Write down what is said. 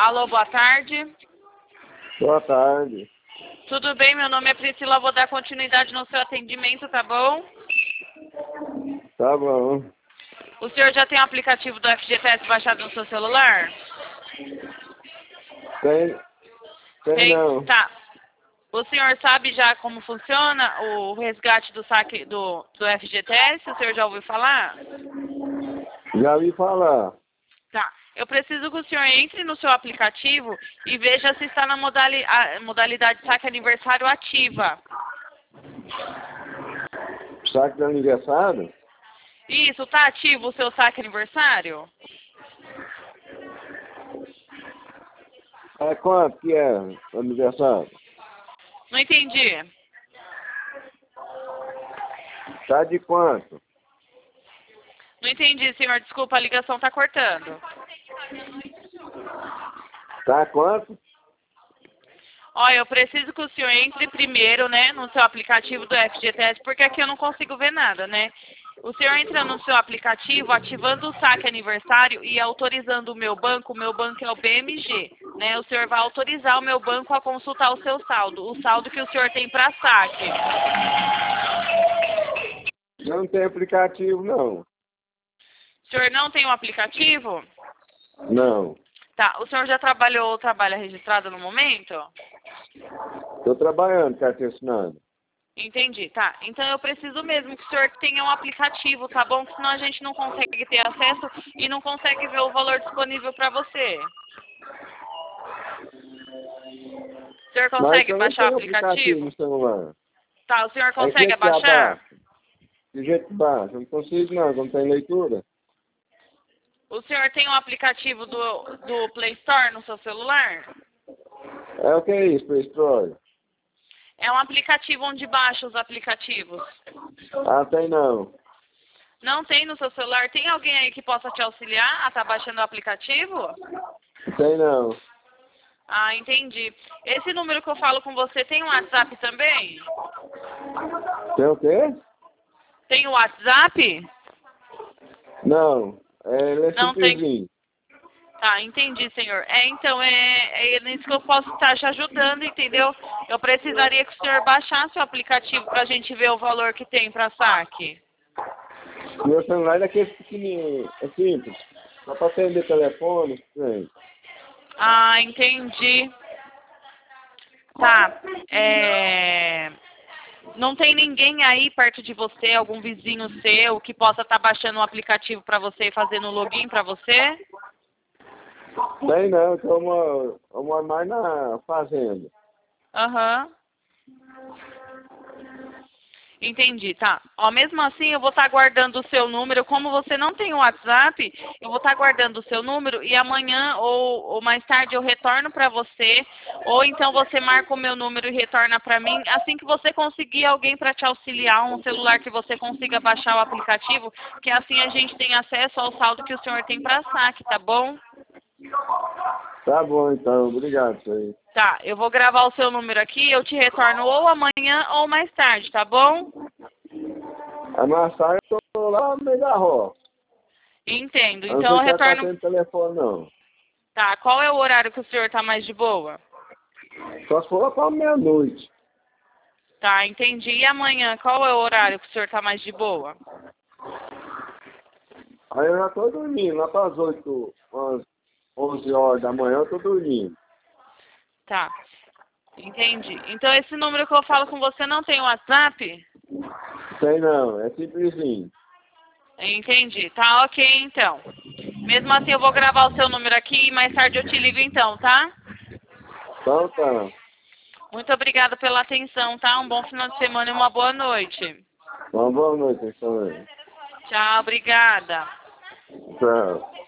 Alô, boa tarde. Boa tarde. Tudo bem? Meu nome é Priscila, vou dar continuidade no seu atendimento, tá bom? Tá bom. O senhor já tem o aplicativo do FGTS baixado no seu celular? Tem não. Tá. O senhor sabe já como funciona o resgate do saque do FGTS? O senhor já ouviu falar? Já ouvi falar. Tá. Eu preciso que o senhor entre no seu aplicativo e veja se está na modalidade saque aniversário ativa. Saque de aniversário? Isso, tá ativo o seu saque aniversário? É quanto que é o aniversário? Não entendi. Tá de quanto? Não entendi, senhor. Desculpa, a ligação tá cortando. Tá quanto? Olha, eu preciso que o senhor entre primeiro, né, no seu aplicativo do FGTS, porque aqui eu não consigo ver nada, né? O senhor entra no seu aplicativo, ativando o saque aniversário e autorizando o meu banco é o BMG, né? O senhor vai autorizar o meu banco a consultar o seu saldo, o saldo que o senhor tem para saque. Não tem aplicativo, não. O senhor não tem um aplicativo? Não. Tá, o senhor já trabalhou ou trabalha registrado no momento? Tô trabalhando, carteira assinada. Entendi, tá. Então eu preciso mesmo que o senhor tenha um aplicativo, tá bom? Porque senão a gente não consegue ter acesso e não consegue ver o valor disponível para você. O senhor consegue baixar o aplicativo? No celular. Tá, o senhor Aí consegue que baixar? De jeito que baixa. Não consigo não tem leitura. O senhor tem um aplicativo do Play Store no seu celular? É o que é isso, Play? É um aplicativo onde baixa os aplicativos. Ah, tem não. Não tem no seu celular? Tem alguém aí que possa te auxiliar a estar baixando o aplicativo? Tem não. Ah, entendi. Esse número que eu falo com você tem um WhatsApp também? Tem o quê? Tem o WhatsApp? Não. Ele é Não tem. simplesinho. Tá, entendi, senhor. Então, é nisso que eu posso estar te ajudando, entendeu? Eu precisaria que o senhor baixasse o aplicativo para a gente ver o valor que tem para saque. Meu celular é daquele pequenininho. É simples. Só para atender telefone, sim. Ah, entendi. Tá, não tem ninguém aí perto de você, algum vizinho seu, que possa estar baixando o aplicativo para você e fazendo o login para você? Tem não, eu moro mais na fazenda. Aham. Entendi, tá. Ó, mesmo assim, eu vou estar guardando o seu número. Como você não tem o WhatsApp, eu vou estar guardando o seu número e amanhã ou mais tarde eu retorno para você. Ou então você marca o meu número e retorna para mim. Assim que você conseguir alguém para te auxiliar, um celular que você consiga baixar o aplicativo, que assim a gente tem acesso ao saldo que o senhor tem para saque, tá bom? Tá bom, então. Obrigado, isso aí. Tá, eu vou gravar o seu número aqui e eu te retorno ou amanhã ou mais tarde, tá bom? A massagem eu tô lá no meio da roça. Entendo. Eu não Então sei eu se ela tá retorno. tendo telefone, não. Tá, qual é o horário que o senhor tá mais de boa? Só se for para meia-noite. Tá, entendi. E amanhã, qual é o horário que o senhor tá mais de boa? Aí eu já tô dormindo, lá para as 8, umas 11 horas da manhã eu tô dormindo. Tá, entendi. Então esse número que eu falo com você não tem WhatsApp? Tem não, é simplesinho. Entendi. Tá, ok então. Mesmo assim eu vou gravar o seu número aqui e mais tarde eu te ligo então, tá? Então tá. Muito obrigada pela atenção, tá? Um bom final de semana e uma boa noite. Uma boa noite, então. Tchau, obrigada. Tchau.